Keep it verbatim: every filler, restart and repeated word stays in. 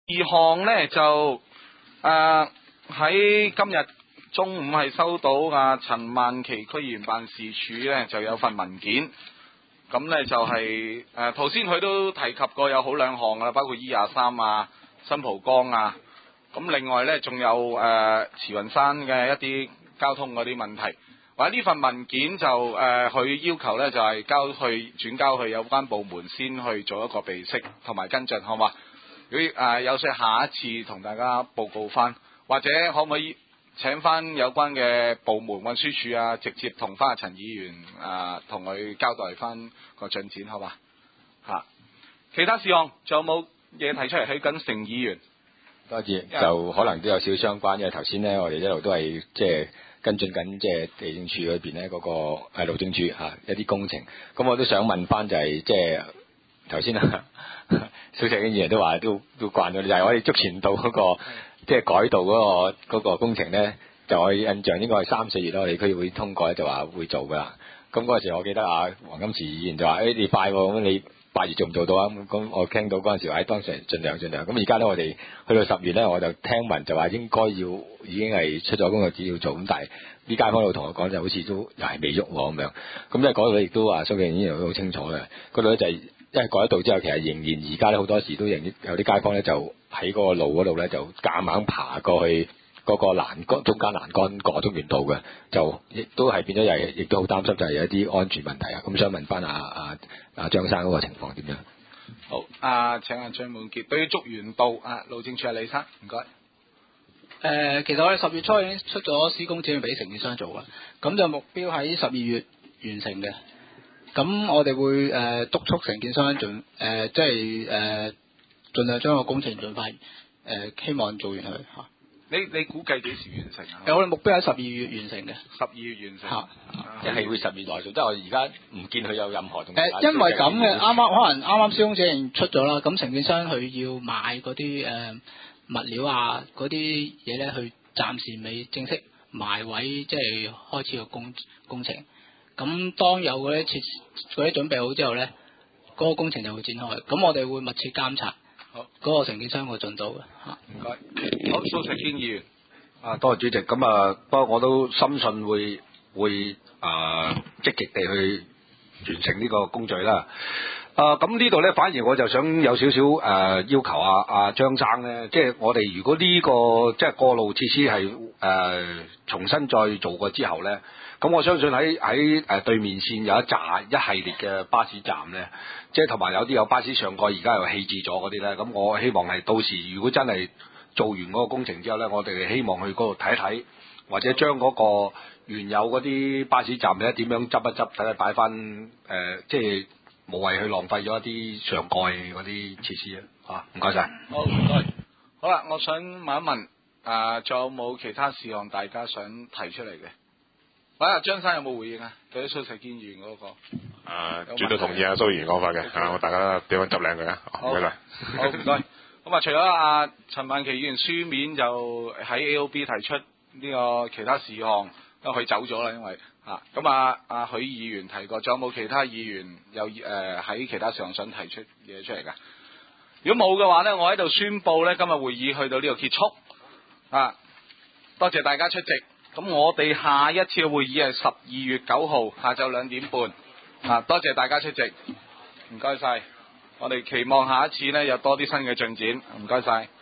二項呢，就誒喺、今日中午係收到啊陳曼琪區議員辦事處呢就有份文件，咁呢就係誒頭先佢都提及過有好兩項啦，包括 E 廿三啊、新蒲崗啊，咁另外呢，仲有誒慈雲山嘅一啲交通嗰啲問題。或者呢份文件就誒，佢、呃、要求咧就係、是、交去轉交去有關部門先去做一個備悉同埋跟進，好嘛？如果誒、呃、有需下一次同大家報告翻，或者可唔可以請翻有關嘅部門運輸署啊，直接同翻阿陳議員啊同佢交代翻個進展，好嘛？嚇、啊，其他事項仲有冇嘢提出嚟？許謹成議員， 多謝，就可能都有少少相關，因為頭先咧我哋一路都係即係。跟進緊即係地政處裏邊咧嗰個係路政處嚇一啲工程，咁我都想問翻就係即係頭先啊，蘇石英議員都話都都慣咗，就係、是、我哋竹前道嗰、那個即係、就是、改道嗰、那個那個工程咧，就我印象應該係三四月啦，我哋區議會通過咧就話會做噶啦。咁嗰陣時我記得啊，黃金池議員就話：誒、哎、你快喎，咁你八月做唔做到啊？咁我聽到嗰陣時話：誒當時盡量盡量。咁而家咧我哋去到十月咧，我就聽聞就話應該要已經係出咗工作紙要做，咁但係啲街坊度同我講就好似都又係未喐喎咁樣。咁因為嗰度亦都話蘇敬議員都好清楚嘅，嗰度咧就係、是、因為改咗道之後，其實仍然而家咧好多時都仍有啲街坊咧就喺嗰個路嗰度咧就夾硬爬過去。嗰個欄杆中間欄杆過中原道嘅，就亦都係變咗，又係亦都好擔心，就係有一啲安全問題啊！咁想問翻阿阿阿張生嗰個情況點樣？ 好，啊請阿張滿傑對於竹園道啊，路政署係李生，唔該。誒、 呃，其實我哋十月初已經出咗施工指引俾承建商做啦，咁就目標喺十二月完成嘅。咁我哋會誒、呃、督促承建商盡誒即係誒盡量將個工程盡快誒、呃、希望做完佢嚇。 你你估計幾時完成啊？ 有我哋目標喺十二月完成嘅。 十二月完成。 嚇， 即係會十月內做，即係我而家唔見佢有任何動作。 誒，因為咁嘅，啱啱可能啱啱施工指引出咗啦，咁承建商佢要買嗰啲誒物料啊，嗰啲嘢咧，佢暫時未正式埋位，即係開始個工工程。咁當有嗰啲設嗰啲準備好之後咧，嗰、嗰個工程就會展開。咁我哋會密切監察。好，嗰、那個承建商個進度嘅嚇， 唔該。好，蘇石堅議員， 啊，多謝主席。咁啊，不過我都深信會會啊積極地去完成呢個工序啦。啊，咁呢度咧，反而我就想有少少誒、呃、要求啊啊張生咧，即係我哋如果呢、這個即係過路設施係誒、呃、重新再做過之後咧。咁我相信喺喺誒對面線有一紮一系列嘅巴士站咧，即係同埋有啲有巴士上蓋，而家又棄置咗嗰啲咧。咁我希望係到時如果真係做完嗰個工程之後咧，我哋希望去嗰度睇一睇，或者將嗰個原有嗰啲巴士站咧點樣執一執，睇下擺翻誒，即係無謂去浪費咗一啲上蓋嗰啲設施啊！嚇，唔該晒。 好，唔該。好啦，我想問一問，啊，仲有冇其他事項大家想提出嚟嘅？喂，阿張生有冇回應啊？對於蘇石堅議員嗰個， 啊，絕對同意阿蘇議員講法嘅，啊，我大家點樣執靚佢啊？唔該晒。 好，唔該。咁啊，除咗阿陳曼琪議員書面就喺 A O B 提出呢個其他事項，因為佢走咗啦，因為嚇。咁啊，阿許議員提過，仲有冇其他議員有誒喺其他事項想提出嘢出嚟㗎？如果冇嘅話咧，我喺度宣佈咧，今日會議去到呢度結束。啊，多謝大家出席。咁我哋下一次嘅會議係十二月九號下晝兩點半，啊，多謝大家出席，唔該晒，我哋期望下一次呢有多啲新嘅進展，唔該晒。